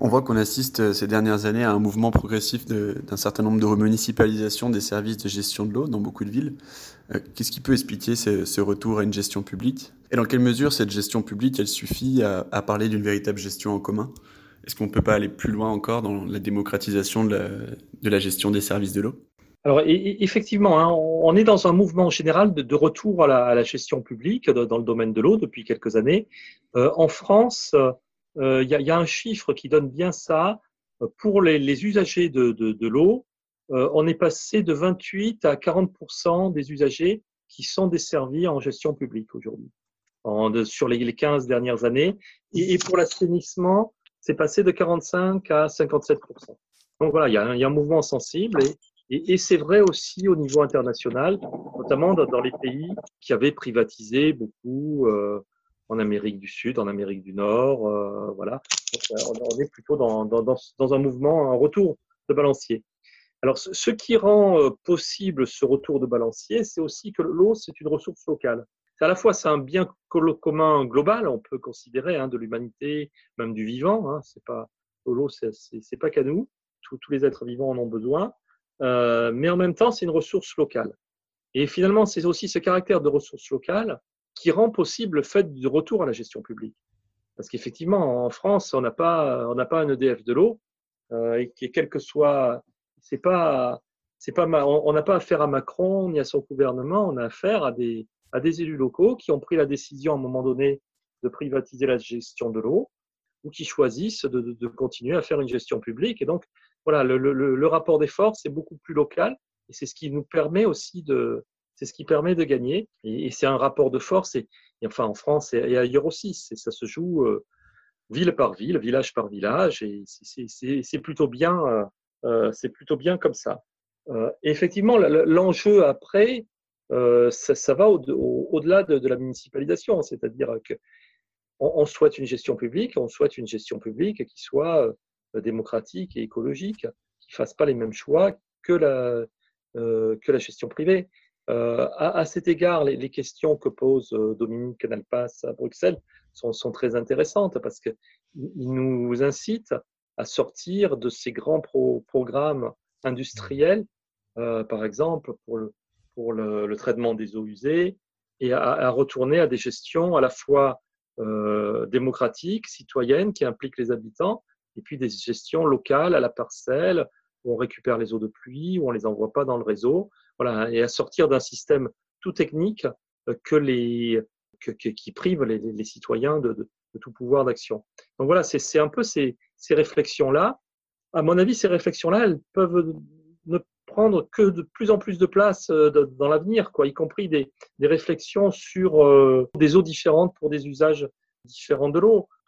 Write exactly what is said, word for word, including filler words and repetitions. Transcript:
On voit qu'on assiste euh, ces dernières années à un mouvement progressif de- d'un certain nombre de remunicipalisations des services de gestion de l'eau dans beaucoup de villes. Euh, Qu'est-ce qui peut expliquer ce, ce retour à une gestion publique? Et dans quelle mesure cette gestion publique, elle suffit à, à parler d'une véritable gestion en commun? Est-ce qu'on ne peut pas aller plus loin encore dans la démocratisation de la, de la gestion des services de l'eau? Alors, et- et- effectivement, hein, on on est dans un mouvement général de, de retour à la, à la gestion publique de- dans le domaine de l'eau depuis quelques années. Euh, en France, euh, il y a, il y a un chiffre qui donne bien ça. Euh, Pour les, les usagers de, de, de l'eau, euh, on est passé de vingt-huit à quarante pour cent des usagers qui sont desservis en gestion publique aujourd'hui, en- de- sur les, les quinze dernières années. Et, et pour l'assainissement, c'est passé de quarante-cinq à cinquante-sept pour cent. Donc voilà, il y a un, il y a un mouvement sensible. Et, et, et c'est vrai aussi au niveau international, notamment dans, dans les pays qui avaient privatisé beaucoup, euh, en Amérique du Sud, en Amérique du Nord. Euh, voilà. Donc, on, on est plutôt dans, dans, dans, dans un mouvement, un retour de balancier. Alors, ce, ce qui rend euh, possible ce retour de balancier, c'est aussi que l'eau, c'est une ressource locale. C'est à la fois c'est un bien commun global, on peut considérer, hein, de l'humanité, même du vivant. Hein, c'est pas l'eau, c'est, c'est, c'est pas qu'à nous. Tous, tous les êtres vivants en ont besoin. Euh, mais en même temps, c'est une ressource locale. Et finalement, c'est aussi ce caractère de ressource locale qui rend possible le fait du retour à la gestion publique. Parce qu'effectivement, en France, on n'a pas, on n'a pas un E D F de l'eau, euh, et qui, quel que soit, c'est pas, c'est pas, on n'a pas affaire à Macron ni à son gouvernement, on a affaire à des, à des élus locaux qui ont pris la décision à un moment donné de privatiser la gestion de l'eau ou qui choisissent de, de, de continuer à faire une gestion publique. Et donc, voilà, le, le, le rapport des forces est beaucoup plus local et c'est ce qui nous permet aussi de, c'est ce qui permet de gagner. Et, et c'est un rapport de force, et, et enfin en France et, et ailleurs aussi, c'est, ça se joue euh, ville par ville, village par village, et c'est, c'est, c'est plutôt bien, euh, c'est plutôt bien comme ça. Euh, et effectivement, l'enjeu après, euh, ça, ça va au, au, au-delà de, de la municipalisation, c'est-à-dire que on souhaite une gestion publique, on souhaite une gestion publique qui soit démocratique et écologique, qui ne fasse pas les mêmes choix que la, euh, que la gestion privée. Euh, à, à cet égard, les, les questions que pose Dominique Canalpas à Bruxelles sont, sont très intéressantes parce qu'ils nous incitent à sortir de ces grands pro, programmes industriels, euh, par exemple pour, le, pour le, le traitement des eaux usées, et à, à retourner à des gestions à la fois euh, démocratique, citoyenne, qui implique les habitants, et puis des gestions locales à la parcelle, où on récupère les eaux de pluie, où on ne les envoie pas dans le réseau, voilà, et à sortir d'un système tout technique que les, que, que, qui prive les, les citoyens de, de, de tout pouvoir d'action. Donc voilà, c'est, c'est un peu ces, ces réflexions-là. À mon avis, ces réflexions-là, elles peuvent ne prendre que de plus en plus de place dans l'avenir, quoi, y compris des, des réflexions sur euh, des eaux différentes pour des usages différents de l'eau.